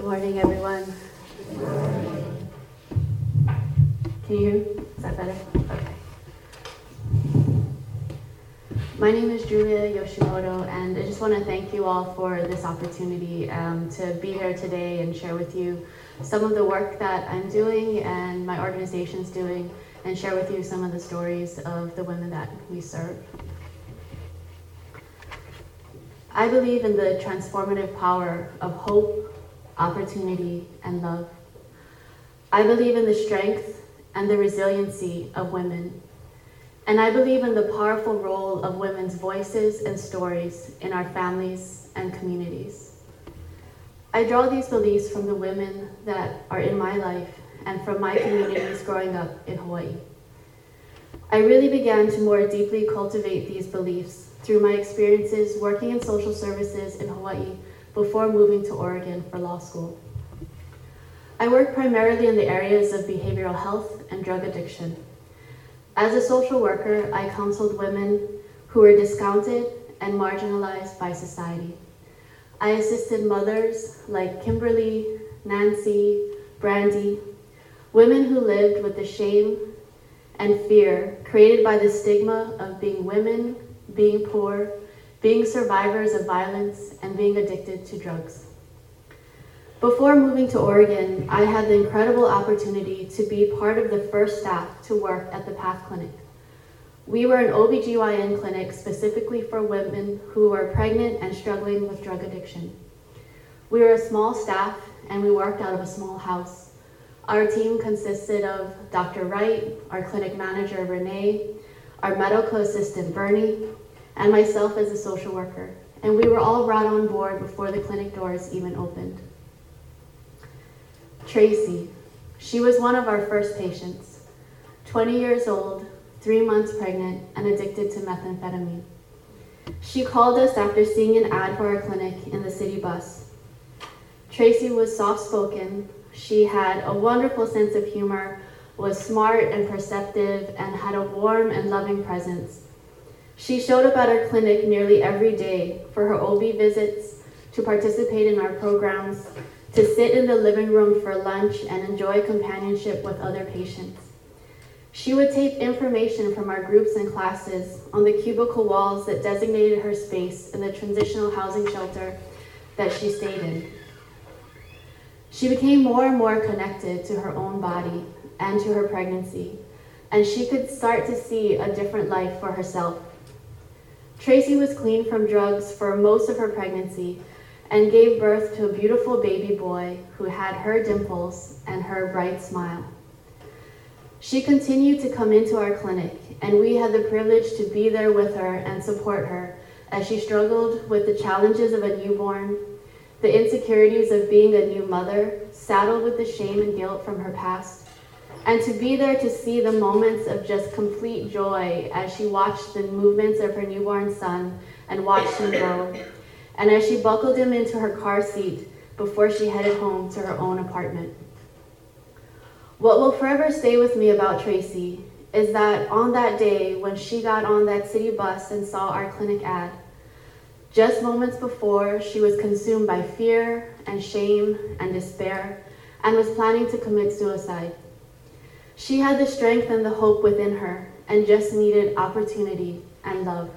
morning, everyone. Can you hear me? Is that better? Okay. My name is Julia Yoshimoto, and I just want to thank you all for this opportunity to be here today and share with you some of the work that I'm doing and my organization's doing, and share with you some of the stories of the women that we serve. I believe in the transformative power of hope, opportunity, and love. I believe in the strength and the resiliency of women. And I believe in the powerful role of women's voices and stories in our families and communities. I draw these beliefs from the women that are in my life and from my communities growing up in Hawaii. I really began to more deeply cultivate these beliefs through my experiences working in social services in Hawaii before moving to Oregon for law school. I work primarily in the areas of behavioral health and drug addiction. As a social worker, I counseled women who were discounted and marginalized by society. I assisted mothers like Kimberly, Nancy, Brandy, women who lived with the shame and fear created by the stigma of being women, being poor, being survivors of violence, and being addicted to drugs. Before moving to Oregon, I had the incredible opportunity to be part of the first staff to work at the PATH Clinic. We were an OBGYN clinic specifically for women who were pregnant and struggling with drug addiction. We were a small staff and we worked out of a small house. Our team consisted of Dr. Wright, our clinic manager Renee, our medical assistant Bernie, and myself as a social worker. And we were all brought on board before the clinic doors even opened. Tracy, she was one of our first patients, 20 years old, 3 months pregnant, and addicted to methamphetamine. She called us after seeing an ad for our clinic in the city bus. Tracy was soft-spoken. She had a wonderful sense of humor, was smart and perceptive, and had a warm and loving presence. She showed up at our clinic nearly every day for her OB visits, to participate in our programs, to sit in the living room for lunch and enjoy companionship with other patients. She would tape information from our groups and classes on the cubicle walls that designated her space in the transitional housing shelter that she stayed in. She became more and more connected to her own body and to her pregnancy, and she could start to see a different life for herself. Tracy was clean from drugs for most of her pregnancy and gave birth to a beautiful baby boy who had her dimples and her bright smile. She continued to come into our clinic, and we had the privilege to be there with her and support her as she struggled with the challenges of a newborn, the insecurities of being a new mother, saddled with the shame and guilt from her past, and to be there to see the moments of just complete joy as she watched the movements of her newborn son and watched him grow, and as she buckled him into her car seat before she headed home to her own apartment. What will forever stay with me about Tracy is that on that day when she got on that city bus and saw our clinic ad, just moments before, she was consumed by fear and shame and despair and was planning to commit suicide. She had the strength and the hope within her and just needed opportunity and love.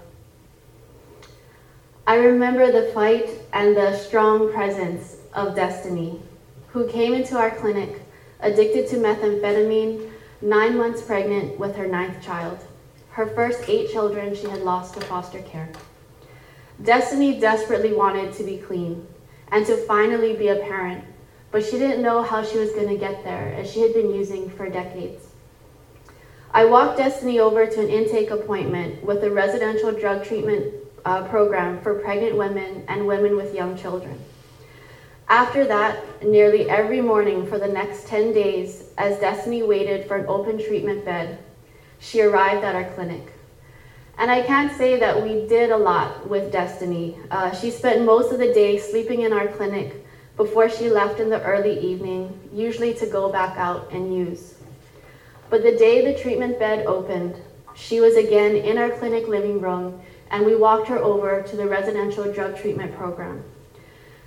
I remember the fight and the strong presence of Destiny, who came into our clinic addicted to methamphetamine, 9 months pregnant with her 9th child, her first 8 children she had lost to foster care. Destiny desperately wanted to be clean and to finally be a parent, but she didn't know how she was going to get there, as she had been using for decades. I walked Destiny over to an intake appointment with a residential drug treatment program for pregnant women and women with young children. After that, nearly every morning for the next 10 days, as Destiny waited for an open treatment bed, she arrived at our clinic. And I can't say that we did a lot with Destiny. She spent most of the day sleeping in our clinic before she left in the early evening, usually to go back out and use. But the day the treatment bed opened, she was again in our clinic living room, and we walked her over to the residential drug treatment program.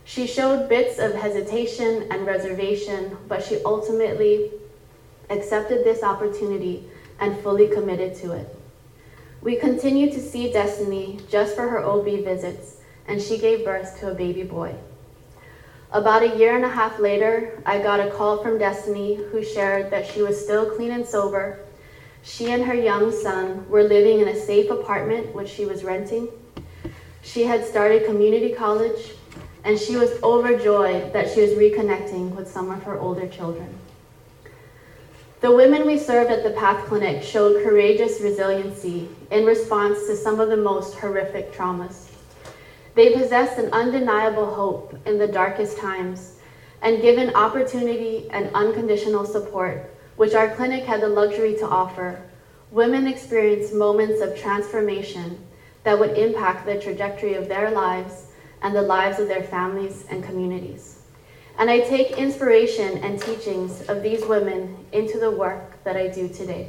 She showed bits of hesitation and reservation, but she ultimately accepted this opportunity and fully committed to it. We continue to see Destiny just for her OB visits, and she gave birth to a baby boy. About a year and a half later, I got a call from Destiny, who shared that she was still clean and sober. She and her young son were living in a safe apartment which she was renting. She had started community college, and she was overjoyed that she was reconnecting with some of her older children. The women we served at the PATH Clinic showed courageous resiliency in response to some of the most horrific traumas. They possessed an undeniable hope in the darkest times, and given opportunity and unconditional support, which our clinic had the luxury to offer, women experienced moments of transformation that would impact the trajectory of their lives and the lives of their families and communities. And I take inspiration and teachings of these women into the work that I do today.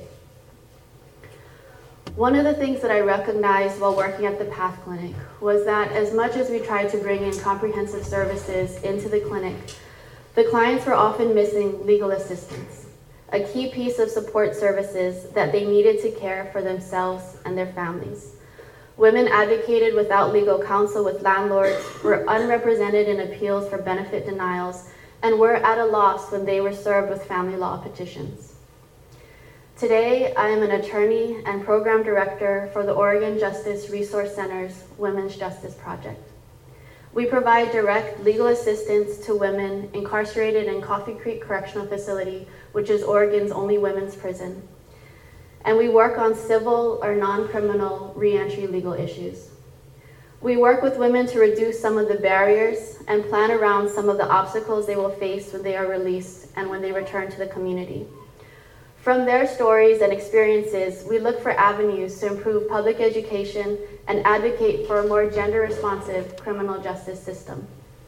One of the things that I recognized while working at the PATH Clinic was that as much as we tried to bring in comprehensive services into the clinic, the clients were often missing legal assistance, a key piece of support services that they needed to care for themselves and their families. Women advocated without legal counsel with landlords, were unrepresented in appeals for benefit denials, and were at a loss when they were served with family law petitions. Today, I am an attorney and program director for the Oregon Justice Resource Center's Women's Justice Project. We provide direct legal assistance to women incarcerated in Coffee Creek Correctional Facility, which is Oregon's only women's prison. And we work on civil or non-criminal reentry legal issues. We work with women to reduce some of the barriers and plan around some of the obstacles they will face when they are released and when they return to the community. From their stories and experiences, we look for avenues to improve public education and advocate for a more gender-responsive criminal justice system.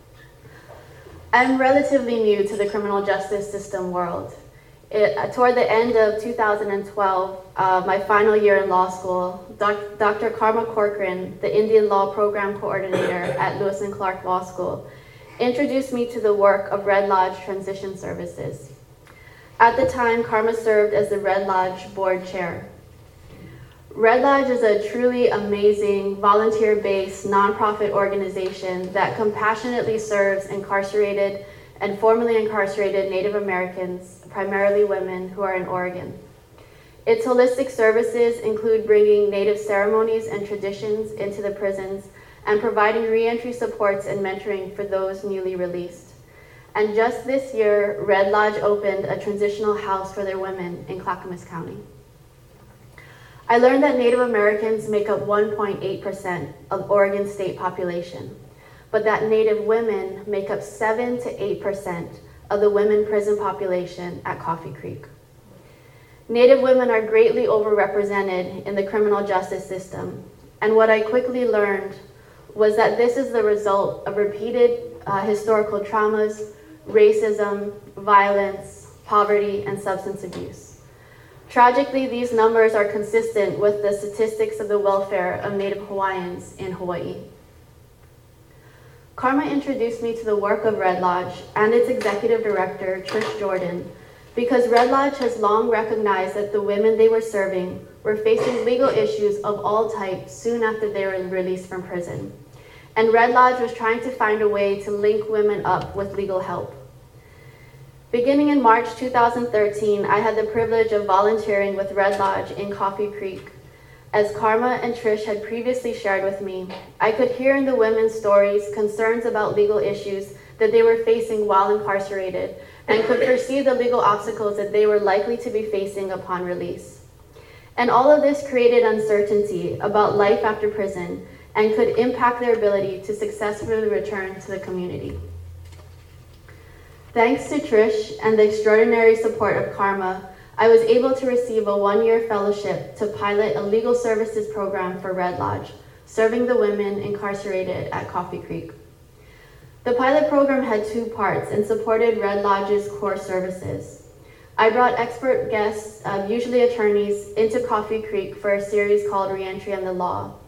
I'm relatively new to the criminal justice system world. Toward the end of 2012, my final year in law school, Dr. Karma Corcoran, the Indian Law Program Coordinator at Lewis and Clark Law School, introduced me to the work of Red Lodge Transition Services. At the time, Karma served as the Red Lodge Board Chair. Red Lodge is a truly amazing, volunteer-based, nonprofit organization that compassionately serves incarcerated and formerly incarcerated Native Americans, primarily women, who are in Oregon. Its holistic services include bringing Native ceremonies and traditions into the prisons and providing reentry supports and mentoring for those newly released. And just this year, Red Lodge opened a transitional house for their women in Clackamas County. I learned that Native Americans make up 1.8% of Oregon's state population, but that Native women make up 7 to 8% of the women prison population at Coffee Creek. Native women are greatly overrepresented in the criminal justice system, and what I quickly learned was that this is the result of repeated historical traumas, racism, violence, poverty, and substance abuse. Tragically, these numbers are consistent with the statistics of the welfare of Native Hawaiians in Hawaii. Karma introduced me to the work of Red Lodge and its executive director, Trish Jordan, because Red Lodge has long recognized that the women they were serving were facing legal issues of all types soon after they were released from prison. And Red Lodge was trying to find a way to link women up with legal help. Beginning in March 2013, I had the privilege of volunteering with Red Lodge in Coffee Creek. As Karma and Trish had previously shared with me, I could hear in the women's stories concerns about legal issues that they were facing while incarcerated, and could foresee the legal obstacles that they were likely to be facing upon release. And all of this created uncertainty about life after prison and could impact their ability to successfully return to the community. Thanks to Trish and the extraordinary support of Karma, I was able to receive a 1-year fellowship to pilot a legal services program for Red Lodge, serving the women incarcerated at Coffee Creek. The pilot program had 2 parts and supported Red Lodge's core services. I brought expert guests, usually attorneys, into Coffee Creek for a series called Reentry and the Law.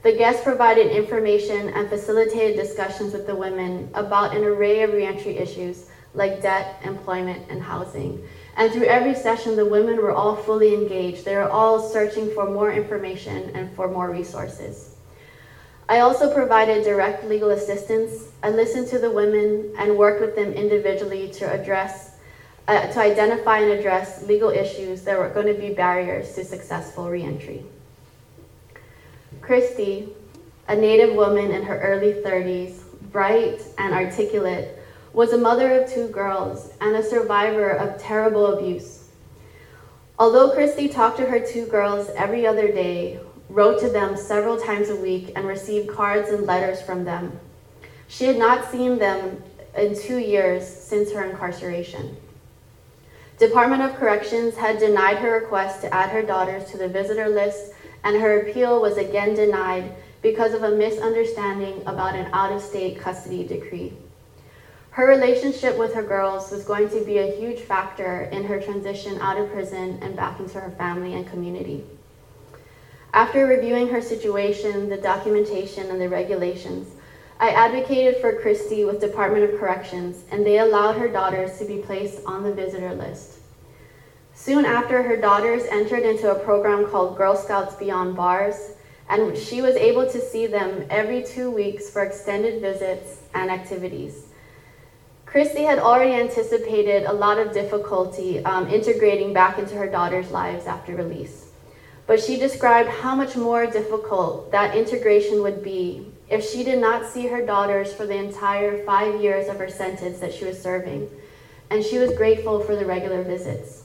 The guests provided information and facilitated discussions with the women about an array of reentry issues like debt, employment, and housing. And through every session, the women were all fully engaged. They were all searching for more information and for more resources. I also provided direct legal assistance. I listened to the women and worked with them individually to identify and address legal issues that were going to be barriers to successful reentry. Christy, a Native woman in her early 30s, bright and articulate, was a mother of 2 girls and a survivor of terrible abuse. Although Christy talked to her 2 girls every other day, wrote to them several times a week, and received cards and letters from them, she had not seen them in 2 years since her incarceration. Department of Corrections had denied her request to add her daughters to the visitor list, and her appeal was again denied because of a misunderstanding about an out-of-state custody decree. Her relationship with her girls was going to be a huge factor in her transition out of prison and back into her family and community. After reviewing her situation, the documentation, and the regulations, I advocated for Christy with Department of Corrections, and they allowed her daughters to be placed on the visitor list. Soon after, her daughters entered into a program called Girl Scouts Beyond Bars, and she was able to see them every 2 weeks for extended visits and activities. Christy had already anticipated a lot of difficulty integrating back into her daughters' lives after release. But she described how much more difficult that integration would be if she did not see her daughters for the entire 5 years of her sentence that she was serving, and she was grateful for the regular visits.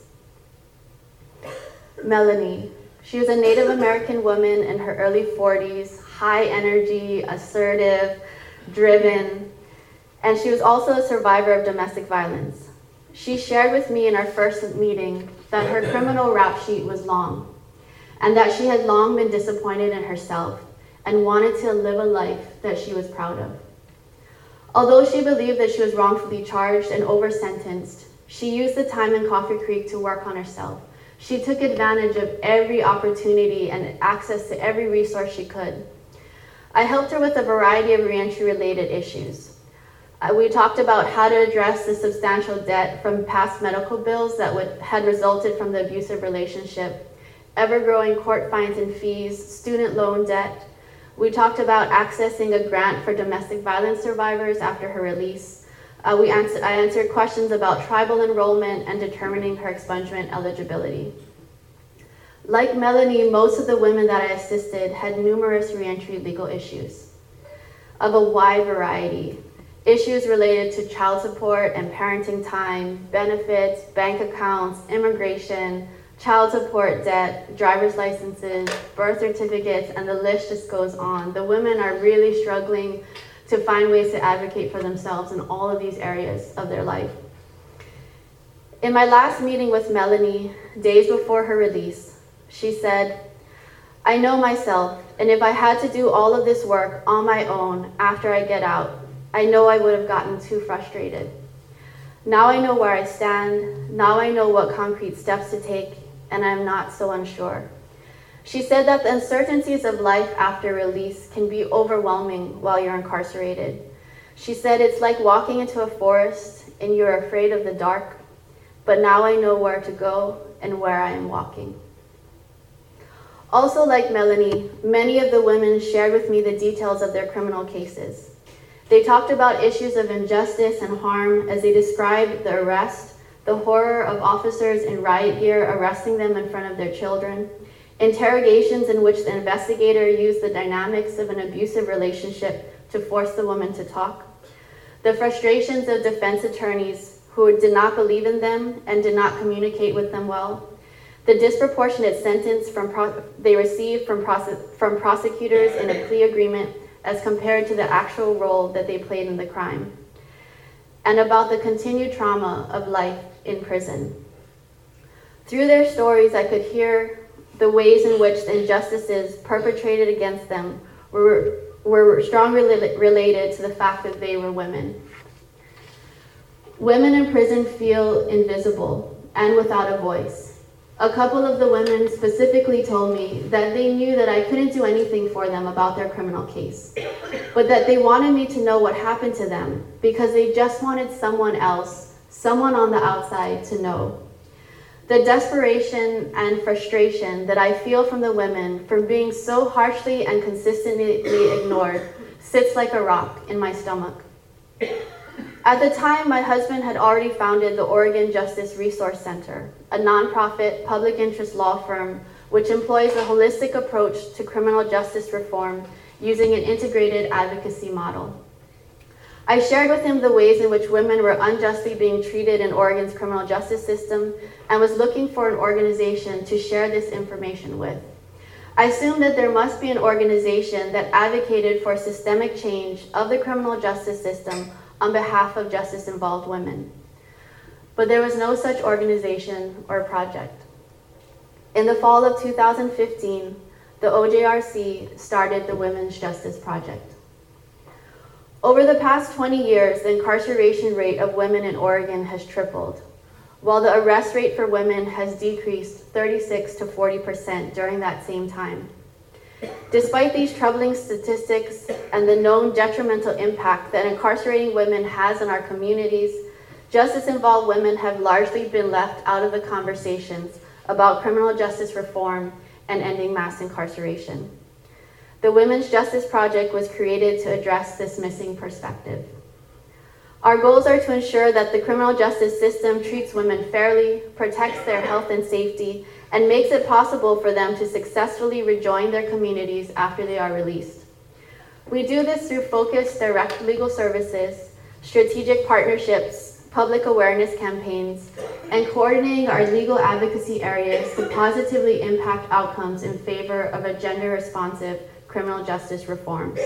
Melanie. She was a Native American woman in her early 40s, high energy, assertive, driven, and she was also a survivor of domestic violence. She shared with me in our first meeting that her criminal rap sheet was long, and that she had long been disappointed in herself and wanted to live a life that she was proud of. Although she believed that she was wrongfully charged and over-sentenced, she used the time in Coffee Creek to work on herself. She took advantage of every opportunity and access to every resource she could. I helped her with a variety of reentry-related issues. We talked about how to address the substantial debt from past medical bills that had resulted from the abusive relationship, ever-growing court fines and fees, student loan debt. We talked about accessing a grant for domestic violence survivors after her release. I answered questions about tribal enrollment and determining her expungement eligibility. Like Melanie, most of the women that I assisted had numerous reentry legal issues of a wide variety. Issues related to child support and parenting time, benefits, bank accounts, immigration, child support debt, driver's licenses, birth certificates, and the list just goes on. The women are really struggling to find ways to advocate for themselves in all of these areas of their life. In my last meeting with Melanie, days before her release, she said, "I know myself, and if I had to do all of this work on my own after I get out, I know I would have gotten too frustrated. Now I know where I stand, now I know what concrete steps to take, and I'm not so unsure." She said that the uncertainties of life after release can be overwhelming while you're incarcerated. She said, "It's like walking into a forest and you're afraid of the dark, but now I know where to go and where I am walking." Also, like Melanie, many of the women shared with me the details of their criminal cases. They talked about issues of injustice and harm as they described the arrest, the horror of officers in riot gear arresting them in front of their children, interrogations in which the investigator used the dynamics of an abusive relationship to force the woman to talk, the frustrations of defense attorneys who did not believe in them and did not communicate with them well, the disproportionate sentence they received from prosecutors in a plea agreement as compared to the actual role that they played in the crime, and about the continued trauma of life in prison. Through their stories, I could hear the ways in which the injustices perpetrated against them were strongly related to the fact that they were women. Women in prison feel invisible and without a voice. A couple of the women specifically told me that they knew that I couldn't do anything for them about their criminal case, but that they wanted me to know what happened to them because they just wanted someone else, someone on the outside, to know. The desperation and frustration that I feel from the women for being so harshly and consistently ignored sits like a rock in my stomach. At the time, my husband had already founded the Oregon Justice Resource Center, a nonprofit public interest law firm which employs a holistic approach to criminal justice reform using an integrated advocacy model. I shared with him the ways in which women were unjustly being treated in Oregon's criminal justice system and was looking for an organization to share this information with. I assumed that there must be an organization that advocated for systemic change of the criminal justice system on behalf of justice-involved women. But there was no such organization or project. In the fall of 2015, the OJRC started the Women's Justice Project. Over the past 20 years, the incarceration rate of women in Oregon has tripled, while the arrest rate for women has decreased 36 to 40% during that same time. Despite these troubling statistics and the known detrimental impact that incarcerating women has on our communities, justice-involved women have largely been left out of the conversations about criminal justice reform and ending mass incarceration. The Women's Justice Project was created to address this missing perspective. Our goals are to ensure that the criminal justice system treats women fairly, protects their health and safety, and makes it possible for them to successfully rejoin their communities after they are released. We do this through focused direct legal services, strategic partnerships, public awareness campaigns, and coordinating our legal advocacy areas to positively impact outcomes in favor of a gender-responsive criminal justice reforms.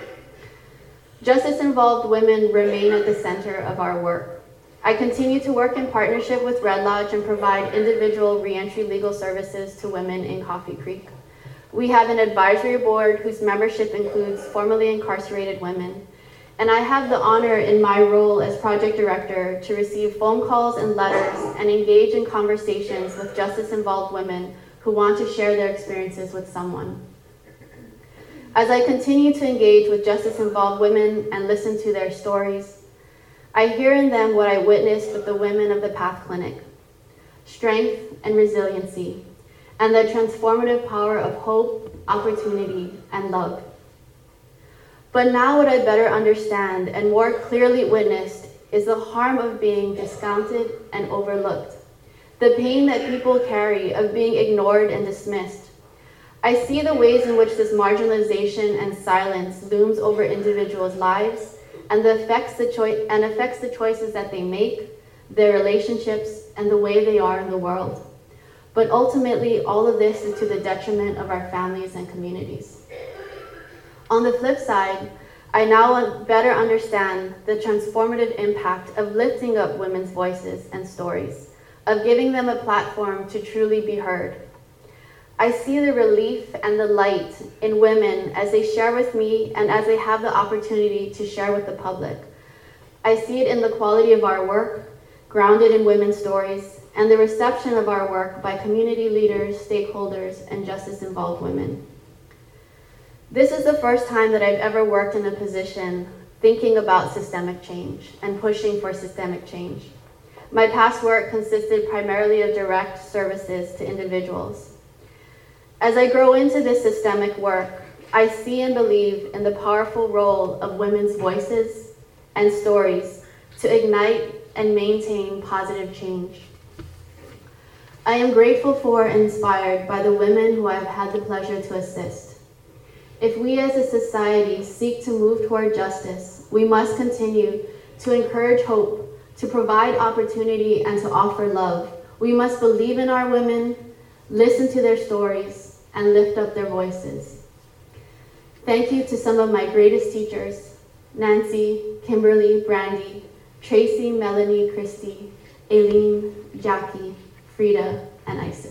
Justice-involved women remain at the center of our work. I continue to work in partnership with Red Lodge and provide individual reentry legal services to women in Coffee Creek. We have an advisory board whose membership includes formerly incarcerated women, and I have the honor in my role as project director to receive phone calls and letters and engage in conversations with justice-involved women who want to share their experiences with someone. As I continue to engage with justice-involved women and listen to their stories, I hear in them what I witnessed with the women of the Path Clinic: strength and resiliency, and the transformative power of hope, opportunity, and love. But now what I better understand and more clearly witnessed is the harm of being discounted and overlooked, the pain that people carry of being ignored and dismissed. I see the ways in which this marginalization and silence looms over individuals' lives and affects the choices that they make, their relationships, and the way they are in the world. But ultimately, all of this is to the detriment of our families and communities. On the flip side, I now better understand the transformative impact of lifting up women's voices and stories, of giving them a platform to truly be heard. I see the relief and the light in women as they share with me and as they have the opportunity to share with the public. I see it in the quality of our work, grounded in women's stories, and the reception of our work by community leaders, stakeholders, and justice-involved women. This is the first time that I've ever worked in a position thinking about systemic change and pushing for systemic change. My past work consisted primarily of direct services to individuals. As I grow into this systemic work, I see and believe in the powerful role of women's voices and stories to ignite and maintain positive change. I am grateful for and inspired by the women who I have had the pleasure to assist. If we as a society seek to move toward justice, we must continue to encourage hope, to provide opportunity, and to offer love. We must believe in our women, listen to their stories, and lift up their voices. Thank you to some of my greatest teachers: Nancy, Kimberly, Brandy, Tracy, Melanie, Christy, Aileen, Jackie, Frida, and Isis.